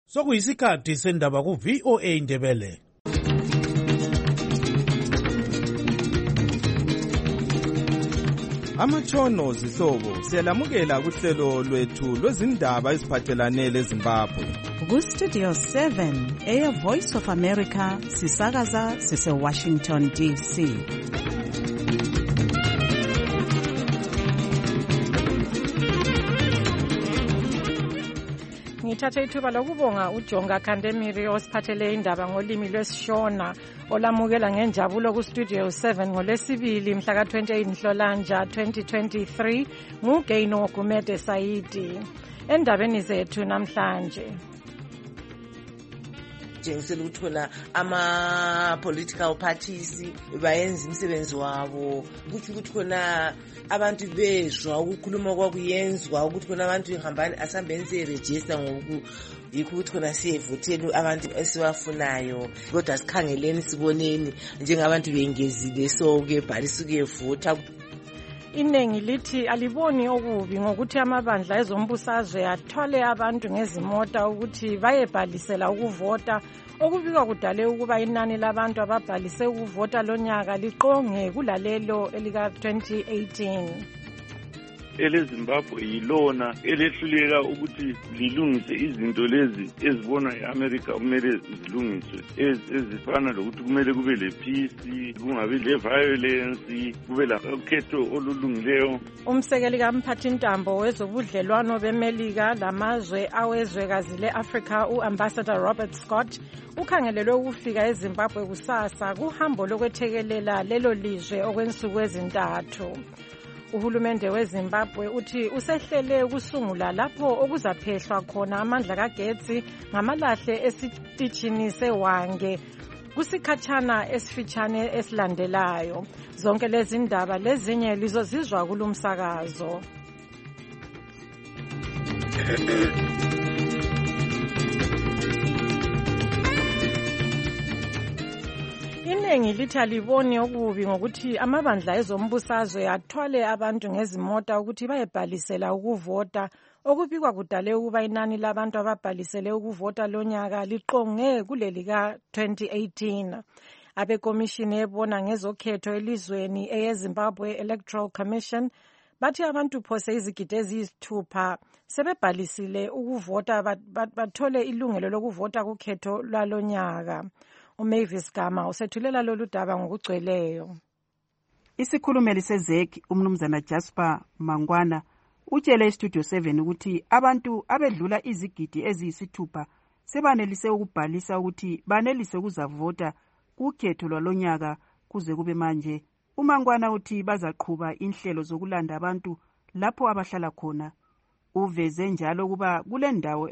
Sokuyisikhathi sendaba ku VOA Ndebele. Amatshono zihlobo siyalamukela kuhlelo lwethu lwezindaba eziphathelane leZimbabwe. Ku Studio 7 Air Voice of America sisakaza sise Washington DC. Ngithatha ithuba lokubonga uJonga Khandemiri osiphathele indaba ngolimi lwesiShona olamukela ngenjabulo ku Studio 7 ngolwesibili mhla ka-28 Nhlolanja 2023 nguGaino Gumede Saidi. Endabeni zethu namhlanje jengisela ukuthola ama-political parties bayenza imisebenzi wabo kuthi ukuthi khona abantu bezwa ukukhuluma kwakuyenzwa ukuthi khona abantu ihambani asambeni siyeregister ngoku yikho ukuthi khona siyevothela abantu esiwafunayo kodwa sikhangeleni siboneni njengabantu bengezile so-ke bhalisa ukuyevotha. Iningi lithi aliboni okubi ngokuthi amabandla ezombusazwe athwale abantu ngezimota ukuthi bayebhalisela ukuvota okubikwa kudale ukuba inani labantu ababhalise ukuvota lonyaka liqonge kulalelo elika-2018. eleZimbabwe yilona elehluleka ukuthi lilungise izinto lezi ezibona eAmerica kumele zilungiswe ezifana lokuthi kumele kube le-peace, kungabi le-violence, kube lakhetho olulungileyo. Umsekeli kamphathintambo wezobudlelwano beMelika lamazwe awezwekazi le-Africa u-Ambassador Robert Scott ukhangelelwe ukufika eZimbabwe kusasa kuhambo lokwethekelela lelo lizwe okwensuku ezintathu. Uhulumende weZimbabwe uthi usehlele ukusungula lapho okuzaphehlwa khona amandla kagetsi ngamalahle esitishini seWange kusikhatshana esifitshane esilandelayo. Zonke lezi ndaba lezinye lizozizwa kulumsakazo. Iningi lithi aliboni okubi ngokuthi amabandla ezombusazwe athwale abantu ngezimota ukuthi bayebhalisela ukuvota okubikwa kudale ukuba inani labantu ababhalisele ukuvota lonyaka liqonge kuleli ka-2018. Abekomishini ebona ngezokhetho elizweni eyeZimbabwe Electoral Commission bathi abantu phose izigidi eziyisithupha sebebhalisile ukuvota bathole ilungelo lokuvota kukhetho lwalonyaka. uMavis Gama usethulela lolu daba ngokugcweleyo. Isikhulumeli seZEC umnumzana Jasper Mangwana utshele iStudio 7 ukuthi abantu abedlula izigidi eziyisithupha sebanelise ukubhalisa ukuthi banelise ukuzavota kukhetho lwalonyaka kuze kube manje. uMangwana uthi bazaqhuba inhlelo zokulanda abantu lapho abahlala khona. Uveze njalo kuba kule ndawo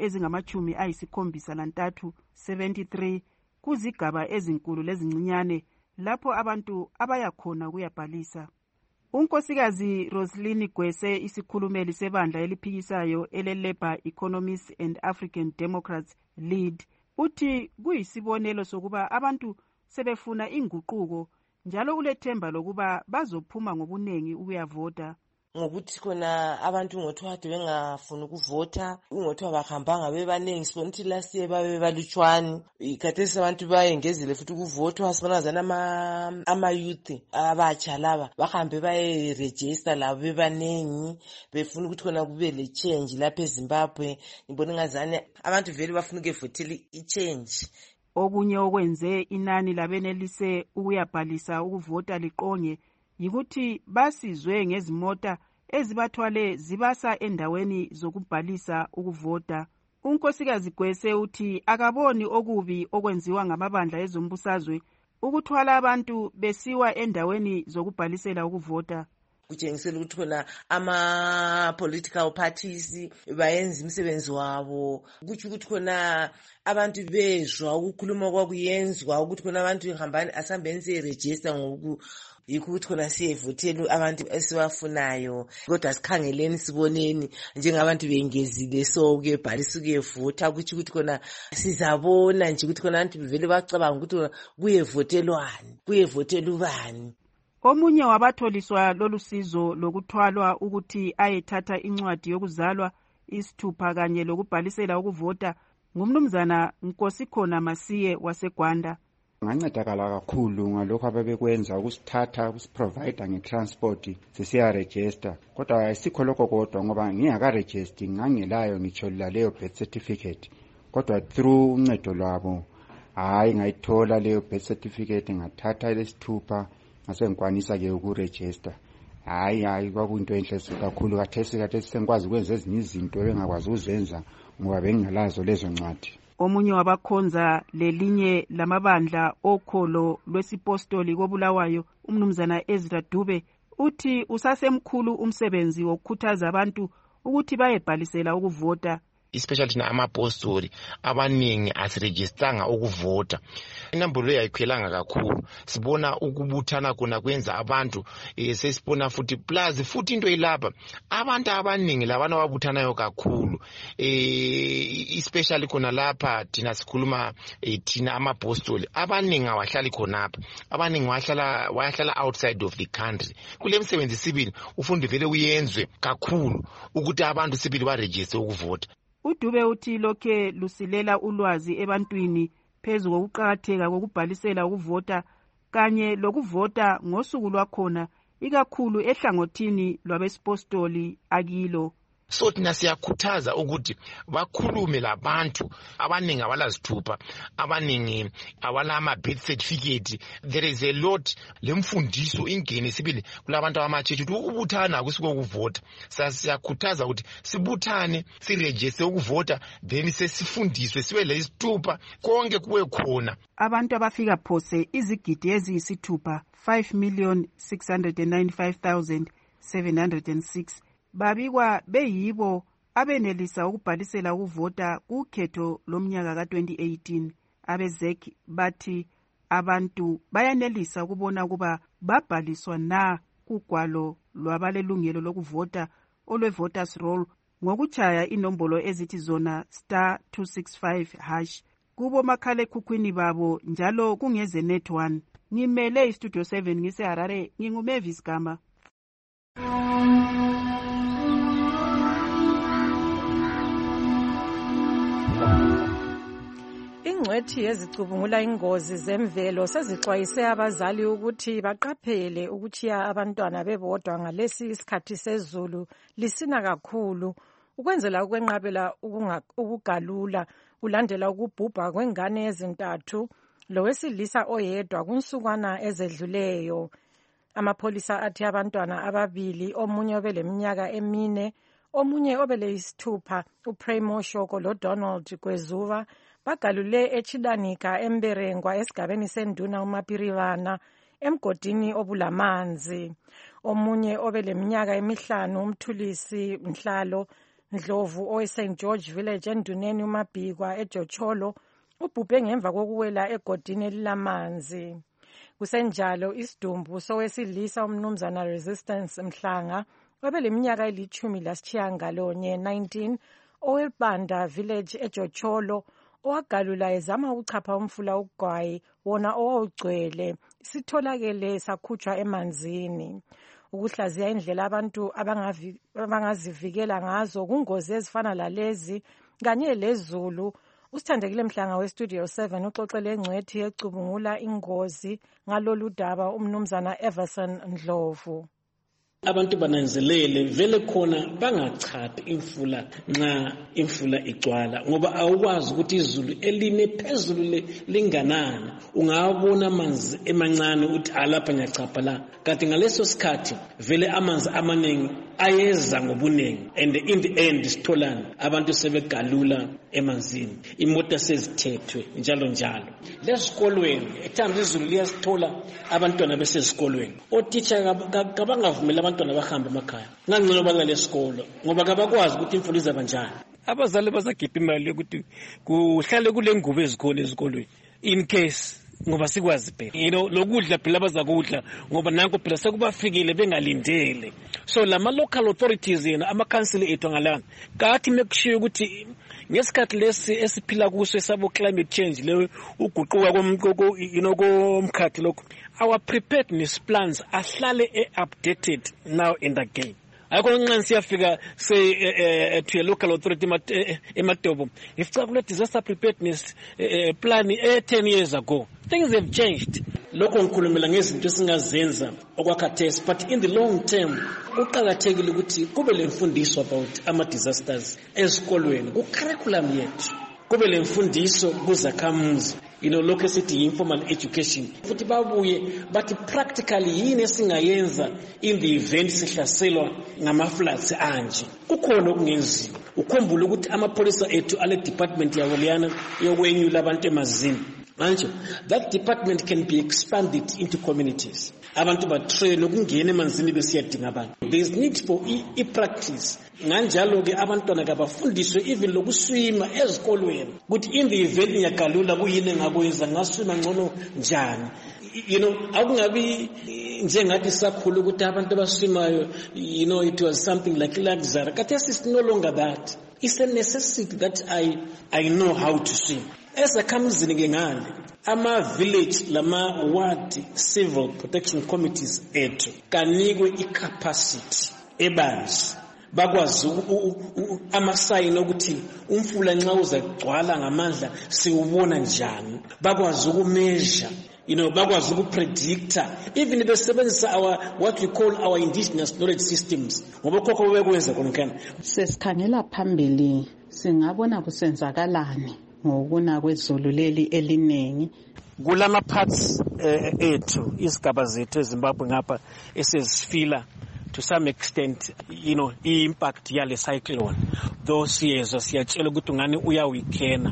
ezingama-73 73 kuzigaba ezinkulu lezincinyane lapho abantu abayakhona kuyabhalisa. Unkosikazi Roslyn Gwese isikhulumeli sebandla eliphikisayo ele-Labour Economists and African Democrats Lead uthi kuyisibonelo sokuba abantu sebefuna inguquko njalo kulethemba lokuba bazophuma ngobunengi ukuyavota. Ngokuthi khona abantu ngothiwade bengafuni ukuvota ngothiwa bahambanga bebaningi sibona ukuthi last year babe balutshwane ikhathesi abantu bayengezile futhi ukuvotwa sibona zana ama-youth abatsha laba bahambe bayeregister labo bebaningi befuna ukuthi khona kube le-change lapha eZimbabwe. Ngibona ngazane abantu vele bafuna ukuvotela i-change. Okunye okwenze inani labenelise ukuyabhalisa ukuvota liqonge yikuthi basizwe ngezimota ezibathwale zibasa endaweni zokubhalisa ukuvota. Unkosikazi Gwese uthi akaboni okubi okwenziwa ngamabandla ezombusazwe ukuthwala abantu besiwa endaweni zokubhalisela ukuvota. Kujengisela ukuthi khona ama-political parties bayenza imisebenzi wabo kuthi ukuthi khona abantu bezwa ukukhuluma kwakuyenzwa ukuthi khona abantu ihambani asambeni siyeregister ngoku yikho ukuthi khona siyevothela abantu esiwafunayo kodwa sikhangeleni siboneni njengabantu bengezile so-ke bhalisa ukuyevotha kuthi ukuthi khona sizabona nje ukuthi khona abantu vele bacabanga ukuthi kuyevotelwani kuyevotela ubani. Omunye wabatholiswa lolu sizo lokuthwalwa ukuthi ayethatha incwadi yokuzalwa isithupha kanye lokubhalisela ukuvota ngumnumzana Nkosikhona Masiye waseGwanda. Ngancedakala kakhulu ngalokho ababekwenza ukusithatha ukusiprovide ngetransport sisiya register, kodwa ayisikho lokho kodwa ngoba ngingakaregister ngangelayo ngitsho laleyo birth certificate, kodwa through uncedo lwabo hayi ngayithola leyo birth certificate ngathatha lesithupha ngase ngikwanisa ke ukuregister. Hayi kwakuyinto enhle kakhulu kathesi sengikwazi ukwenza ezinye izinto ebengakwazi ukuzenza ngoba bengingalazo lezo ncwadi. Omunye wabakhonza lelinye lamabandla okholo lwesipostoli koBulawayo, umnumzana Ezra Dube, uthi usasemkhulu umsebenzi wokukhuthaza abantu ukuthi bayebhalisela ukuvota. Especially thina amapostoli abaningi asirejistanga ukuvota. Inombolo yayikhwelanga kakhulu. Sibona ukubuthana kuna kwenza abantu sesibona futhi into ilapha abantu abaningi labana ababuthanayo kakhulu. Especially khona lapha thina sikhuluma thina amapostoli abaningi awahlali khonapha. Abaningi wayahlala outside of the country. Kule msebenzi sibili ufunda vele uyenzwe kakhulu ukuthi abantu sibili baregister ukuvota. uDube uthi lokhe lusilela ulwazi ebantwini phezu kokuqhakatheka kokubhalisela ukuvota kanye lokuvota ngosuku lwakhona ikakhulu ehlangothini lwabesipostoli akilo. So thina siyakhuthaza ukuthi bakhulume labantu abaningi abalazithupha, abaningi awalama birth certificate. There is a lot lemfundiso ingene sibili kulabantu abamachechi ukuthi ubuthana kusiko ukuvota. Siyakhuthaza ukuthi sibuthane, siregister ukuvota, then sesifundiswe sibe lesithupha konke kuwe khona. Abantu abafika phose izigidi eziyisithupha 5,695,706 babikwa beyibo abenelisa ukubhalisela ukuvota kukhetho lomnyaka ka2018. Abezek bathi abantu bayanelisa ukubona kuba babhaliswa na kugwalo lwabalelungelo lokuvota olwe-voters roll ngokuchaya inombolo ezithi zona *265# kubo makhalekhukhwini babo njalo kungeze net 1. Ngimele istudio 7 ngiseHarare, nginguMavis Gama. Ingcwethi ezicubungula ingozi zemvelo sezixwayise abazali ukuthi baqaphele ukuchiya abantwana bebodwa ngalesi isikhathi sezulu lisina kakhulu ukwenzela ukwenqabela ukugalula kulandela ukubhubha kwengane ezintathu lowesilisa oyedwa kunsukwana ezedluleyo. Amapholisa athi abantwana ababili, omunye obeleminyaka 4, omunye obeleyisithupha, uPremo Shoko loDonald Gwezuva, bagalule eChidanika eMberengwa esigabeni senduna uMapirivana emgodini obulamanzi. Omunye obeleminyaka 5, uMthulisi Mhlalo Ndlovu oweSt George Village enduneni uMabhikwa eJocholo, ubhubhe ngemva kokuwela egodini elilamanzi. Kusenjalo isidumbu sowesilisa umnumzana Resistance Mhlanga obeleminyaka 19 owebanda village eJocholo owagalula ezama ukuchapha umfula uGwayi wona owawugcwele sitholakele sakhutshwa emanzini. Ukuhlaziya indlela abantu abangazivikela ngazo kungozi ezifana lalezi kanye lezulu. Usithandekile Mhlanga westudio 7 uxoxele engcwethi ecubungula ingozi ngalolu daba umnumzana Everson Ndlovu. Abantu bananzelele vele khona bangachaphi imfula nxa imfula igcwala ngoba awukwazi ukuthi izulu eline phezulu linganani. Ungabona amanzi emancane uthi alapha ngiyachapha la, kanti ngaleso sikhathi vele amanzi amaningi ayeza ngobunengi and in the end sitholani abantu sebegalula emanzini, imota sezithethwe njalo njalo. Lesikolweni ethambi izulu liyasithola abantwana besesikolweni, otitsha kabangavumela abantwana bahamba emakhaya ngangcono balale esikolo ngoba kabakwazi ukuthi imfundo izaba njani. Abazali bazakhipha imali yokuthi kuhlale kule ngubo ezikhona ezikolweni in case ngoba sikwazi phela lokudla phela bazakudla ngoba nanko phela sekubafikile bengalindele. So lama local authorities ama council ethu ngalana kathi mekushiya ukuthi ngesikhathi lesi esiphila kuso esabo climate change le uguquka komkhathi lokho, our preparedness plans ahlale updated now and again ayikho nxa siyafika say to a local authority eMatobo ifika kule disaster preparedness plan 10 years ago. Things have changed. Lokho ngikhulumela ngezinto esingazenza okwakhathesi, but in the long term uqhakathekile ukuthi kube lemfundiso about ama-disasters ezikolweni ku-curriculum yethu, kube lemfundiso kuzakhamuzi, lokho esithi informal education, futhi babuye bathi practically yini esingayenza in the event sihlaselwa ngama-floods anje. Kukhona okungenziwa. Ukhumbule ukuthi amapholisa ethu ale department yabo leyana yokwenyula abantu emazini. That department can be expanded into communities. Abantu batrain ukungena emanzini besiyadinga abantu. There is need for practice. Nganjalo ke abantwana kabafundiswe even lokuswima ezikolweni. Ukuthi in the event nyakalula kuyini engakwenza ngaswima ngcono njani. Akungabi njengathi sakhulu ukuthi abantu abaswimayo, it was something like luxury. Khathesi is no longer that. It's a necessity that I know how to swim. Ezakhamuzini ngengane ama-village lama-ward civil protection committees ethu kanikwe i-capacity ebanzi bakwazi amasayini ukuthi umfula nxa uzagcwala ngamandla siwubona njani, bakwazi ukumeasure, bakwazi ukupredicta, even besebenzisa what we call our indigenous knowledge systems ngoba khokho bekwenza konke. Sesikhangela phambili singabona kusenzakalani ngokuna kwezulu leli elinengi kulama parts ethu isigaba zethu eZimbabwe ngapha esezifila to some extent impact yale cyclone, though siyatshela ukuthi ngani uyawikhena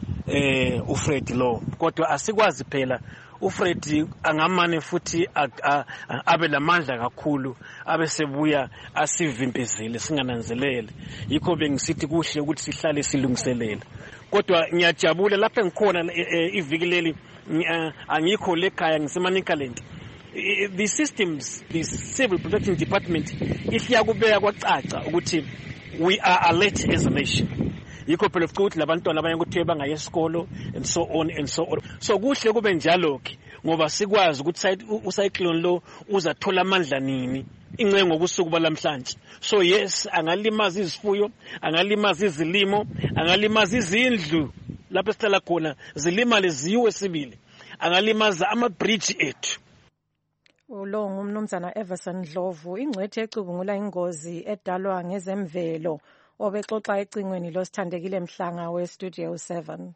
uFred lo, kodwa asikwazi phela uFred angamane futhi abe lamandla kakhulu abe sebuya asivimbezele singananzelele. Yikho bengisithi kuhle ukuthi sihlale silungiselela. Kodwa ngiyajabula lapha ngikhona iviki leli angikho lekhaya ngiseManicaland. The systems, the civil protection department isiyakubeka kwacaca ukuthi we are alert as a nation. Yikho phela ukuthi labantwana abanye ukuthi bangaye esikolo and so on and so on. So kuhle kube njalo ke ngoba sikwazi ukuthi ucyclone lo uzathola amandla nini incengo ngobusuku balamhlanje. So yes, angalimaza izifuyo, angalimaza izilimo, angalimaza izindlu lapho esihlala khona, zilimale ziwe sibili, angalimaza ama-bridge ethu. Lo ngumnumzana Everson Dlovu, ingcwethe ecubungula ingozi edalwa ngezemvelo, obexoxa ecingweni losithandekile Mhlanga weStudio 7.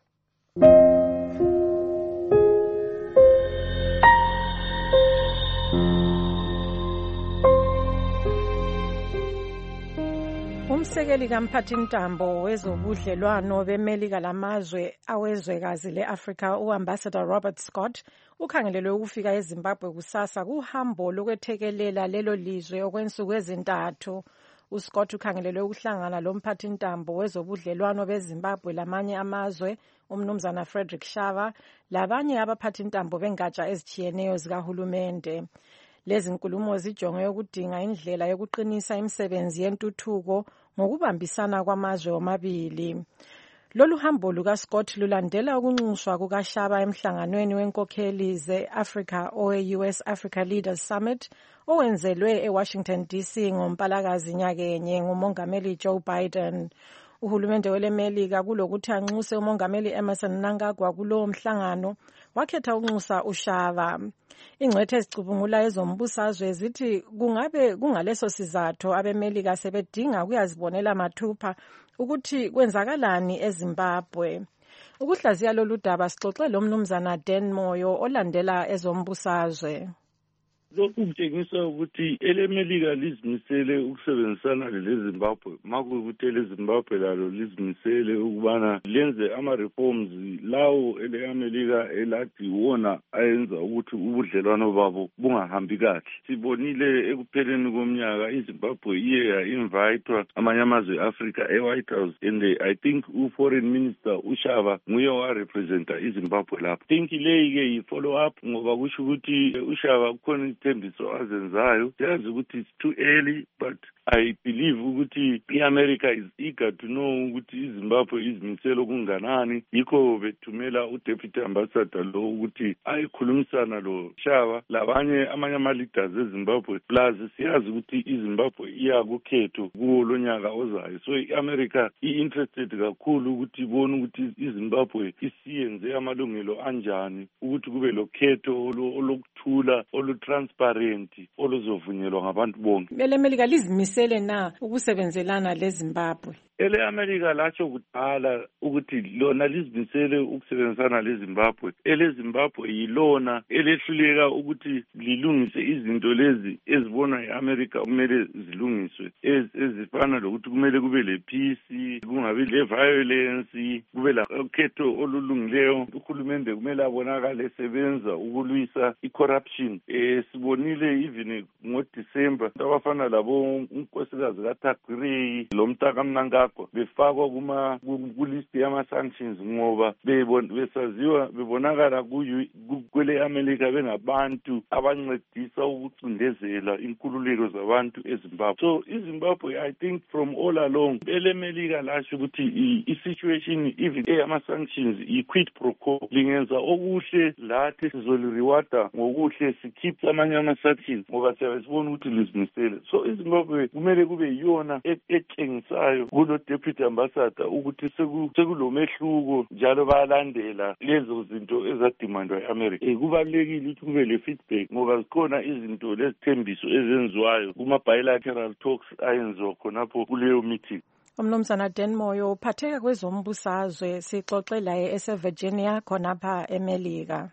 Umsekeli kamphathintambo wezobudlelwano beMelika lamazwe awezwekazi le-Afrika uAmbassador Robert Scott ukhangelelwe ukufika eZimbabwe kusasa kuhambo lokwethekelela lelo lizwe okwensuku ezintathu. uScott ukhangelelwe ukuhlangana lomphathintambo wezobudlelwano beZimbabwe lamanye amazwe umnumzana Frederick Shava labanye abaphathintambo bengatsha ezithiyeneyo zikahulumende. Lezi nkulumo zijonge ukudinga indlela yokuqinisa imisebenzi yentuthuko ngokubambisana kwamazwe omabili. Lolu hambo lukaScott lulandela ukunxuswa kukaShava emhlanganweni wenkokheli ze-Africa owe-US Africa Leaders Summit owenzelwe eWashington DC ngoMpalakazi nyakenye ngumongameli Joe Biden. Uhulumende weleMelika kulokuthi anxuse umongameli Emmerson Mnangagwa kulowo mhlangano wakhetha ukunxusa uShava. Ingcwethe ezicubungula ezombusazwe zithi kungabe kungaleso sizathu abeMelika sebedinga ukuyazibonela mathupha ukuthi kwenzakalani eZimbabwe. Ukuhlaziya lolu daba sixoxe lo mnumzana Dan Moyo olandela ezombusazwe. Lokhu kutshengisa ukuthi eleMelika lizimisele ukusebenzisana leZimbabwe, makuyikuthi eleZimbabwe lalo lizimisele ukubana lenze ama-reforms lawo eleAmelika elathi wona ayenza ukuthi ubudlelwano babo bungahambi kahle. Sibonile ekupheleni komnyaka iZimbabwe iye ya-invitwa amanye amazwe e-Africa e-White House, and I think u-Foreign Minister uShava nguye warepresenta iZimbabwe lapho. I think leyi-ke yi-follow up ngoba kusho ukuthi uShava kukhona ithembiso azenzayo. Siyazi ukuthi it's too early, but I believe ukuthi i-America is eager to know ukuthi iZimbabwe izimisele okunganani, yikho bethumela uDeputy Ambassador lo ukuthi ayikhulumisana lo Shaba labanye amanye ama-leaders eZimbabwe. Plus siyazi ukuthi iZimbabwe iya kukhetho kuwo lonyaka ozayo, so i-America i-interested kakhulu ukuthi ibone ukuthi iZimbabwe isiyenze amalungelo anjani ukuthi kube lokhetho olukuthula olutransparent oluzovunyelwa ngabantu bonke. Ele-America lizimisele na ukusebenzelana leZimbabwe? Ele-America latsho kudala ukuthi lona lizimisele ukusebenzisana leZimbabwe. Ele-Zimbabwe yilona elehluleka ukuthi lilungise izinto lezi ezibona i-America kumele zilungiswe, ezifana lokuthi kumele kube le-peace, kungabi le-violence, kube lakhetho olulungileyo. Uhulumende kumele abonakale esebenza ukulwisa i-corruption. Sibonile even ngoDisemba abafana labo unkosikazi kaThakgray lo Mtaka Mnangagwa befakwa kulist yama-sanctions ngoba besaziwa bebonakala kwele-America bengabantu abancedisa ukucindezela inkululeko zabantu eZimbabwe. So iZimbabwe, I think from all along ele-America lasho ukuthi i-situation even eyama-sanctions i-quid pro quo, lingenza okuhle lathi sizoliriwada ngokuhle sikhiphe amanye ama-sanctions ngoba siyabe sibona ukuthi lizimisele. So iZimbabwe kumele kube yiyona etshengisayo kulo Deputy Ambassador ukuthi sekulomehluko njalo bayalandela lezo zinto ezadimandwa e-America. Kubalulekile ukuthi kube le feedback ngoba zikhona izinto lezithembiso ezenziwayo kuma-bilateral talks ayenziwa khonapho kuleyo meeting. Umnumzana Dan Moyo uphatheka kwezombusazwe, sixoxe laye ese-Virginia khonapha eMelika.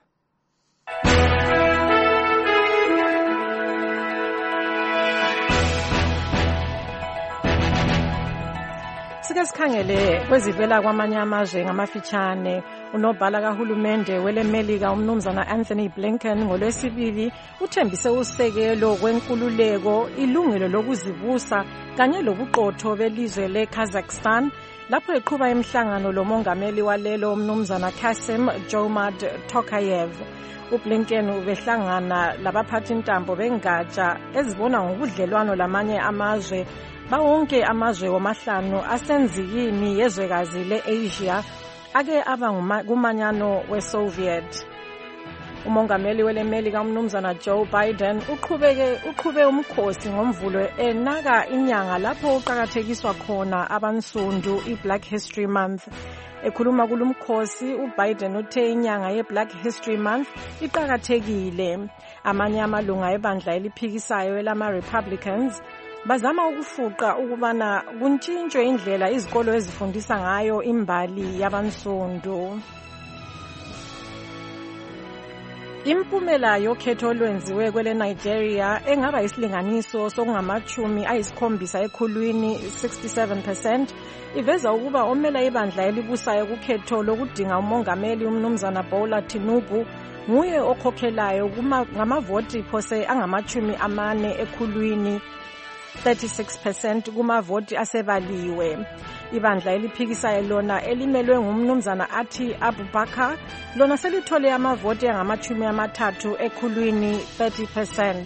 Sike sikhangele kwezivela kwamanye amazwe ngamafitshane. Unobhala kahulumende wele-Melika umnumzana Anthony Blinken ngolwesibili uthembise usekelo kwenkululeko, ilungelo lokuzibusa kanye lobuqotho belizwe leKazakhstan lapho eqhuba imihlangano lomongameli walelo umnumzana Kassym-Jomart Tokayev. uBlinken ubehlangana labaphathintambo bengatsha ezibona ngobudlelwano lamanye amazwe bawonke amazwe wamahlanu asenzikini yezwekazi le-Asia ake aba kumanyano we-Soviet. Umongameli wele-Melika umnumzana Joe Biden uqhube umkhosi ngomvulo enaka inyanga lapho uqhakathekiswa khona abansundu i-Black History Month. Ekhuluma kulumkhosi uBiden uthe inyanga ye-Black History Month iqhakathekile. Amanye amalunga ebandla eliphikisayo elama-Republicans bazama ukufuqa ukubana kuntshintshwe indlela izikolo ezifundisa ngayo imbali yabansundu. Impumela yokhetho olwenziwe kwele Nigeria engaba isilinganiso sokungama-70 ekhulwini 67% iveza ukuba omela ibandla elibusayo kukhetho lokudinga umongameli umnumzana Bola Tinubu nguye okhokhelayo ngamavoti phose angama-40 ekhulwini 36% kumavoti asebaliwe. Ibandla eliphikisayo lona elimelwe ngumnumzana Ati Abubakar lona selithole amavoti angama-30 ekhulwini 30%.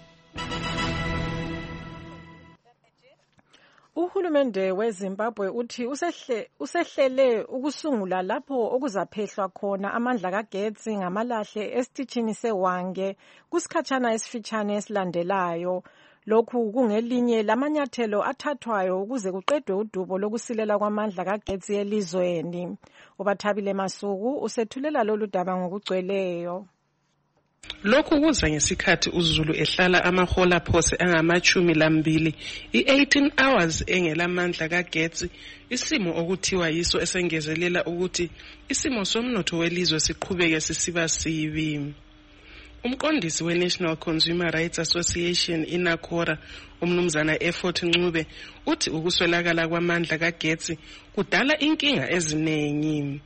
Uhulumende weZimbabwe uthi usehlele ukusungula lapho okuzaphehlwa khona amandla kagetsi ngamalahle esitishini seWange kusikhatshana esifitshane esilandelayo. Lokhu kungelinye lamanyathelo athathwayo ukuze kuqedwe udubo lokusilela kwamandla kagetsi elizweni. uBathabile Masuku usethulela lolu daba ngokugcweleyo. Lokhu kuza ngesikhathi uZulu ehlala amahola phose angama-12 i-18 hours engelamandla kagetsi, isimo okuthiwa yiso esengezelela ukuthi isimo somnotho welizwe siqhubeke sisiba sibi. Umqondisi we-National Consumer Rights Association iNACORA umnumzana Effort Ncube uthi ukuswelakala kwamandla kagetsi kudala inkinga eziningi.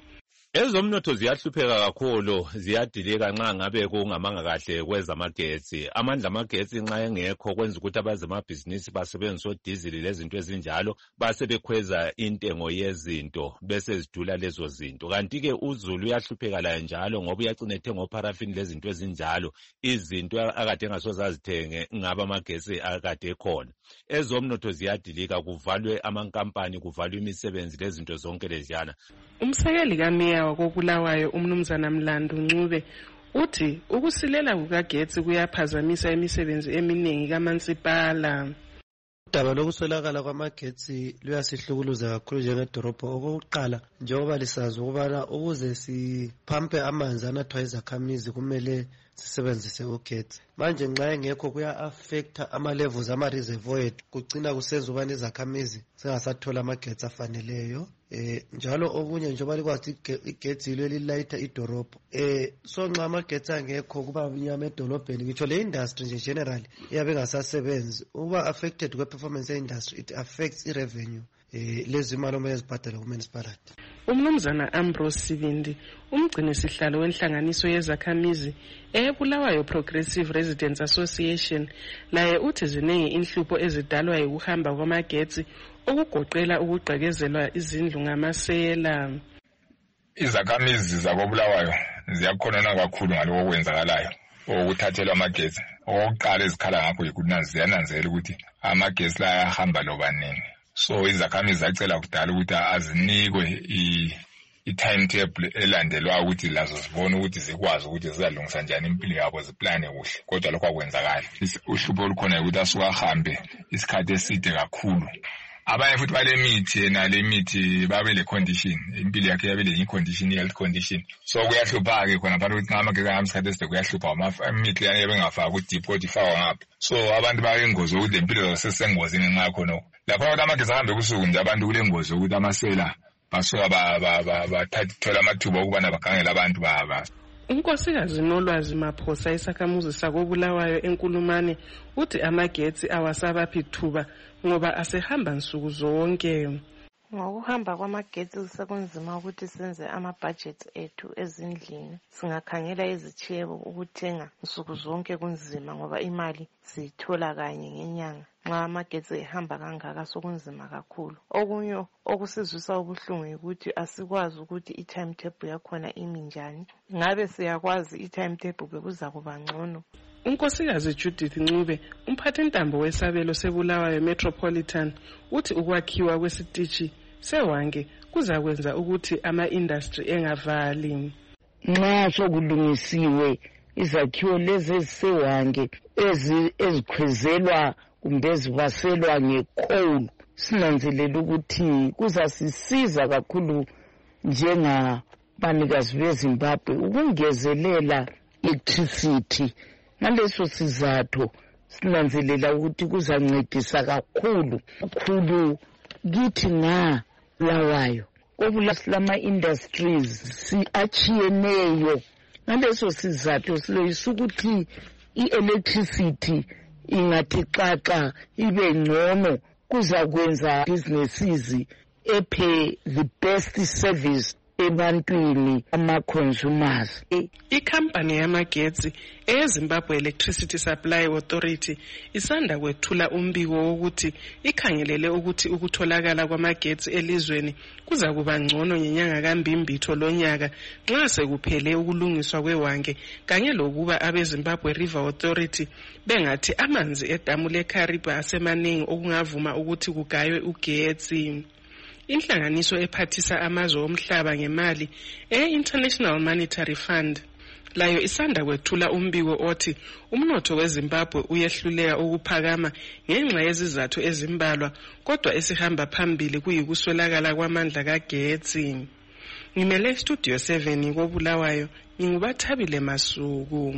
Ezomnotho ziyahlupheka kakhulu, ziyadilika nxa ngabe kungamanga kahle kwezamagetsi. Amandla amagetsi nxa engekho kwenza ukuthi abazemabhizinisi basebenzise odizili lezinto ezinjalo basebekhweza intengo yezinto bese zidula lezo zinto. Kanti-ke uzulu uyahlupheka laye njalo ngoba uyacina ethenga oparafini lezinto ezinjalo, izinto akade engasoze azithenge ngaba amagetsi akade ekhona. Ezomnotho ziyadilika, kuvalwe amankampani, kuvalwe imisebenzi lezinto zonke leziyana. Umsekeli kameya wakoBulawayo umnumzana Mlandu Ncube uthi ukusilela kukagetsi kuyaphazamisa imisebenzi eminingi kaMansipala. Udaba lokuswelakala kwamagetsi luyasihlukuluza kakhulu njengedorobha. Okokuqala, njengoba lisazi ukubana ukuze siphampe amanzi anathwa izakhamizi kumele sisebenzise ugetsi. Manje nxa engekho kuya-affecta ama-levels ama-reservoir, kugcina kusenza ukubana izakhamizi zingasathola amagetsi afaneleyo. Njalo okunye njengoba likwazi igetsi yilo elilayitha idorobha. So nxa amagetsi angekho kuba mnyama edolobheni, ngitsho le industry nje generally iyabe ingasasebenzi. Uba affected kwe-performance ye-industry, it affects i-revenue lezimali okumele zibhadale ku-municipality. Umnumzana Ambrose Sibindi, umgcini sihlalo wenhlanganiso yezakhamizi eBulawayo Progressive Residents Association, laye uthi ziningi inhlupho ezidalwa yikuhamba kwamagetsi okugoqela ukugqekezelwa izindlu ngamasela. Izakhamizi zakoBulawayo ziyakhonona kakhulu ngaloko kwenzakalayo okuthathelwa amagetsi. Okokuqala ezikhala ngakho yikuthi ziyananzela ukuthi amagetsi la ayahamba loba nini. So izakhamizi zacela kudala ukuthi azinikwe i-timetable elandelwa ukuthi lazo zibone ukuthi zikwazi ukuthi zizalungisa njani impilo yabo, ziplane kuhle. Kodwa lokho akwenzakala. Uhlupho olukhona ukuthi asuka ahambe isikhathi eside kakhulu. Abanye futhi bale mithi yena le mithi babe le condition, impilo yakhe yabe le condition, health condition. So kuyahlupha ke khona phakathi ukuthi ngamake ngamsikhathi eside kuyahlupha imithi yani ebengafaka ku depot ifakwa ngapha. So abantu bayengozi ukuthi impilo zasesengozini nxa khona. Lapho abantu amagetsi ahambe kusuku nje abantu kulengozi ukuthi amasela basuka bathathola amathuba okubana bagangela abantu baba. Unkosikazi Nolwazi Maphosa isakhamuzi sakoBulawayo eNkulumane uthi amagetsi awasabaphi ithuba ngoba asehamba nsuku zonke. Ngokuhamba kwamagetsi sekunzima ukuthi senze ama-budgets ethu ezindlini. Singakhangela izitshebo ukuthenga nsuku zonke kunzima ngoba imali siyithola kanye ngenyanga. Nxa amagetsi ehamba kangaka sokunzima kakhulu. Okunye okusizwisa ubuhlungu ukuthi asikwazi ukuthi i-timetable yakhona imi njani. Ngabe siyakwazi i-timetable bekuza kuba ngcono. Unkosikazi Judith Ncube, umphathintambo wesabelo seBulawayo Metropolitan, uthi ukwakhiwa kwesitishi sewange kuzakwenza ukuthi ama-industry engavali. Nxa sokulungisiwe izakhiwo lezi ezisewange ezikhwezelwa kumbe ezibaselwa ngecoal, sinanzelela ukuthi kuzasisiza kakhulu njengabanikazi beZimbabwe ukungezelela electricity. Ngaleso sizathu sinanzelela ukuthi kuzancedisa kakhulu kithi nga Bulawayo. Obulama industries achiyeneyo. Ngaleso sizathu siloyisa ukuthi i-electricity ingathi xaxa ibe ngcono, kuzakwenza businesses ephe the best service ebantwini ama-consumers. Ikhampani yamagetsi eZimbabwe Electricity Supply Authority isanda kwethula umbiko wokuthi ikhangelele ukuthi ukutholakala kwamagetsi elizweni kuza kuba ngcono ngenyanga kaMbimbitho lonyaka nxa sekuphele ukulungiswa kwewange kanye lokuba abeZimbabwe River Authority bengathi amanzi edamu leKariba asemaningi okungavuma ukuthi kugaywe ugetsi. Inhlanganiso ephathisa amazwe omhlaba ngemali e-International Monetary Fund layo isanda kwethula umbiko othi umnotho weZimbabwe uyehluleka ukuphakama ngenxa yezizathu ezimbalwa, kodwa esihamba phambili kuyikuswelakala kwamandla kagetsi. Ngimele Studio 7 koBulawayo, nginguBathabile Masuku.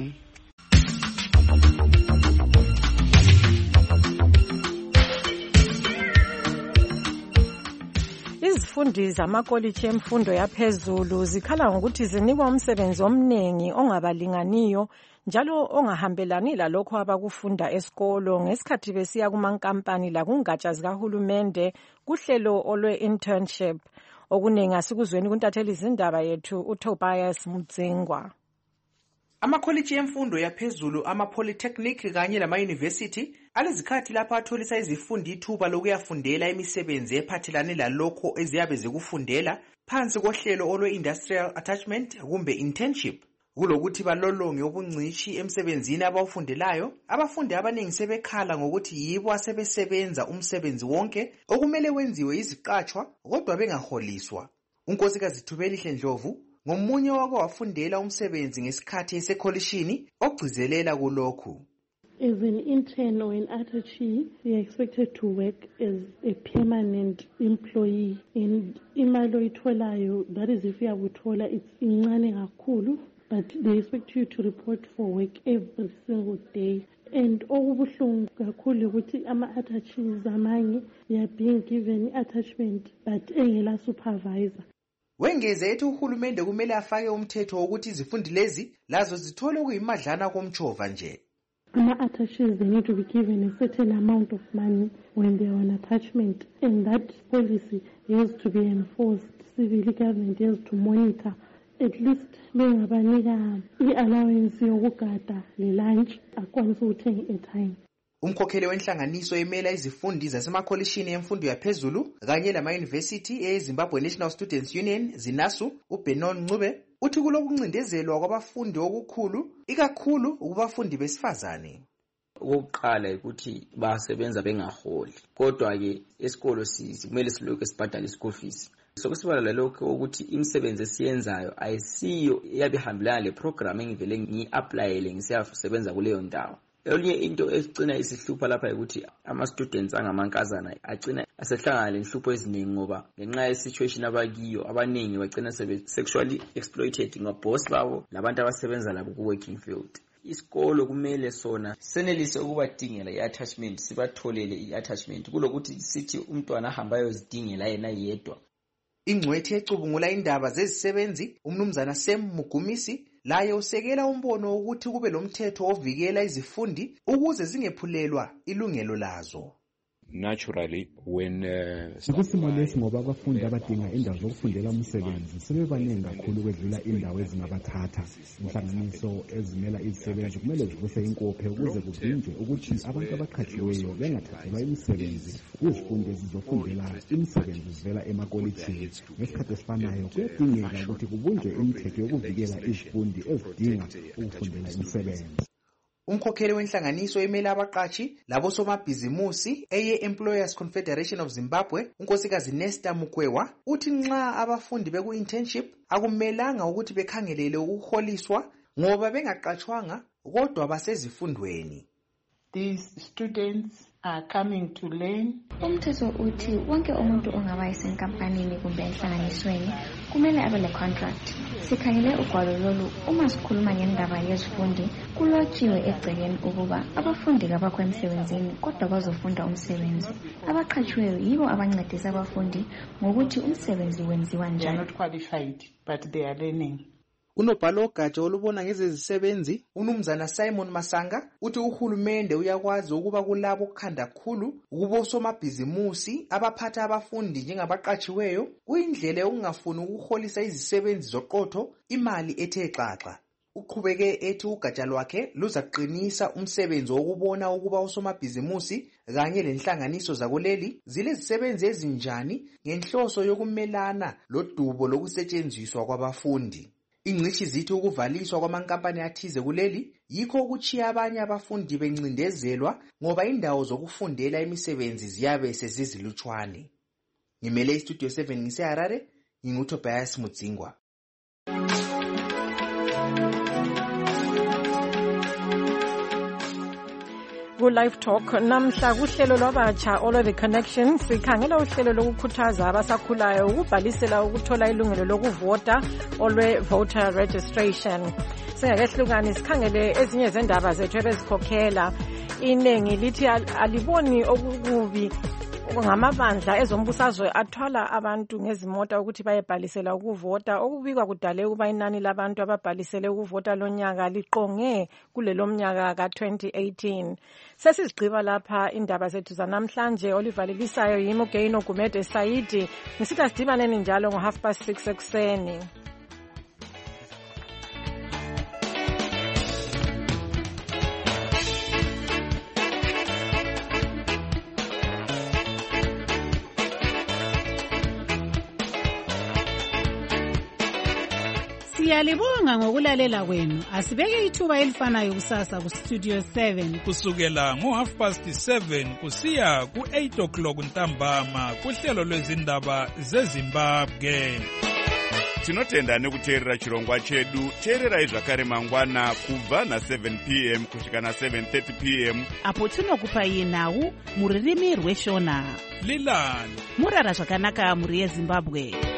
Izifundi zamakolitshi emfundo yaphezulu zikhala ngokuthi zinikwa umsebenzi omningi ongabalinganiyo njalo ongahambelani lalokho abakufunda esikolo ngesikhathi besiya kumankampani lakungatsha zikahulumende kuhlelo olwe-internship. okuningi asikuzweni kuntatheli izindaba yethu uTobias Mudzingwa. Amakholiji emfundo yaphezulu, ama-polytechnic kanye lama-university alezikhathi lapho atholisa izifundi ithuba lokuyafundela imisebenzi ephathelane lalokho eziyabe zikufundela phansi kohlelo olwe-industrial attachment kumbe internship. Kulokuthi balolonge ubungcishi emsebenzini abawufundelayo, abafundi abaningi sebekhala ngokuthi yibo asebesebenza umsebenzi wonke okumele wenziwe iziqatshwa kodwa bengaholiswa. uNkosikazi Thubelihle Ndlovu ngomunye wako wafundela umsebenzi ngesikhathi esekholishini ogcizelela kulokhu. As an intern or an attaché, we are expected to work as a permanent employee. And imali oyitholayo, that is if uyakuthola, it's incane kakhulu, but they expect you to report for work every single day. And okubuhlungu kakhulu ukuthi ama-attaches amanye, they are being given attachment but engela supervisor. Wengeze ethi uhulumende kumele afake umthetho wokuthi izifundi lezi lazo zithole okuyimadlana komtshova nje. Ama-attaches, they need to be given a certain amount of money when they are on attachment, and that policy has to be enforced. Civil government has to monitor. At least bengabanika i-allowance yokugada le-lunch akwanisa ukuthenga i-airtime. Umkhokheli wenhlanganiso emela izifundi zasemakholishini emfundo yaphezulu kanye lama-university eZimbabwe National Students Union ZINASU uBenon Ncube uthi kulokuncindezelwa kwabafundi okukhulu ikakhulu kubafundi besifazane. Okokuqala ukuthi basebenza bengaholi, kodwa ke esikolo kumele silokhu sibhadale school fees. Sokusibala lokho ukuthi imisebenzi esiyenzayo ayisiyo yabihambelana le program engivele ngi-applyele ngisiyasebenza kuleyo ndawo. Elinye into esicina isihlupha lapha ukuthi ama-students angamankazana agcina asehlangana lenhlupho eziningi ngoba ngenxa ye-situation abakiyo abaningi bagcina sexually exploited ngaboss babo labantu abasebenza labo ku-working field. Isikolo kumele sona senelise ukubadingela i-attachment, sibatholele i-attachment kulokuthi sithi umntwana ahamba ayozidingela yena yedwa. Ingcwethi ecubungula indaba zezisebenzi umnumzana Sam Mugumisi laye usekela umbono ukuthi kube lomthetho ovikela izifundi ukuze zingephulelwa ilungelo lazo. Naturally when sikusimo lesi ngoba abafundi abadinga indawo zokufundela umsebenzi sebebaningi kakhulu kwedlula indawo ezingabathatha. Inhlanganiso ezimela izisebenzi kumele zivuse inkophe ukuze kuvinjwe ukuthi abantu abaqhatshiweyo bengathathelwa imisebenzi izifundi ezizofundela imisebenzi zivela emakolitshini. Ngesikhathi esifanayo kuyadingeka ukuthi kubunjwe imithetho yokuvikela izifundi ezidinga ukufundela imisebenzi. Umkhokheli wenhlanganiso emela abaqatshi labo somabhizimusi eye-Employers Confederation of Zimbabwe unkosikazi Nesta Mukwewa uthi nxa abafundi beku-internship akumelanga ukuthi bekhangelele ukuholiswa ngoba bengaqatshwanga kodwa basezifundweni. These students are coming to learn. Umthetho uthi wonke umuntu ongaba esenkampanini kumbe enhlanganisweni kumele abe le-contract. Sikhangele ugwalo lolu uma sikhuluma ngendaba yezifundi kulotshiwe egcekeni ukuba abafundi kabakho emsebenzini kodwa bazofunda umsebenzi. Abaqhatshiweyo yibo abancedisa abafundi ngokuthi umsebenzi wenziwa njani. They are not qualified but they are learning. Unobhala ogatsha olubona ngezezisebenzi unumzana Simon Masanga uthi uhulumende uyakwazi ukuba kulabo okukhanda kakhulu ukuba osomabhizimusi abaphatha abafundi njengabaqatshiweyo kuyindlela yokungafuni ukuholisa izisebenzi zoqotho imali ethe xaxa. Uqhubeke ethi ugatsha lwakhe luzaqinisa umsebenzi wokubona ukuba osomabhizimusi kanye lenhlanganiso zakuleli zilezisebenzi ezinjani ngenhloso yokumelana lodubo lokusetshenziswa kwabafundi. Ingcishi zithi ukuvaliswa kwamankampani athize kuleli yikho ukuchiya abanye abafundi bencindezelwa ngoba indawo zokufundela imisebenzi ziyabe sezizilutshwane. Ngimele iStudio 7 ngiseHarare, nginguTobias Mudzingwa. Ku-Live Talk namhla kuhlelo lwabatsha olwe-The Connection sikhangela uhlelo lokukhuthaza abasakhulayo ukubhalisela ukuthola ilungelo lokuvota olwe-voter registration. Singakehlukani sikhangele ezinye zendaba zethu ebezikhokhela. Iningi lithi aliboni okukubi ngamabandla ezombusazwe athwala abantu ngezimota ukuthi bayebhalisela ukuvota. Okubikwa kudale ukuba inani labantu ababhalisele ukuvota lonyaka liqonge kulelo mnyaka ka-2018. Sesizigqiba lapha indaba zethu zanamhlanje. Olivalelisayo yimi uGaino Gumede Saidi. Ngisitha sidibaneni njalo ngo6:30 ekuseni. Siyalibonga ngokulalela kwenu. Asibeke ithuba elifanayo kusasa ku Studio 7 kusukela ngo7:30 kusiya ku8 ntambama kuhlelo lwezindaba zeZimbabwe. Tinotenda nekuteerera chirongwa chedu. Teererai zvakare mangwana kubva na7 p.m. kusvika na7:30 p.m. apo tinokupai nhau muririmi rweshona. Lilani murara zvakanaka muri yeZimbabwe.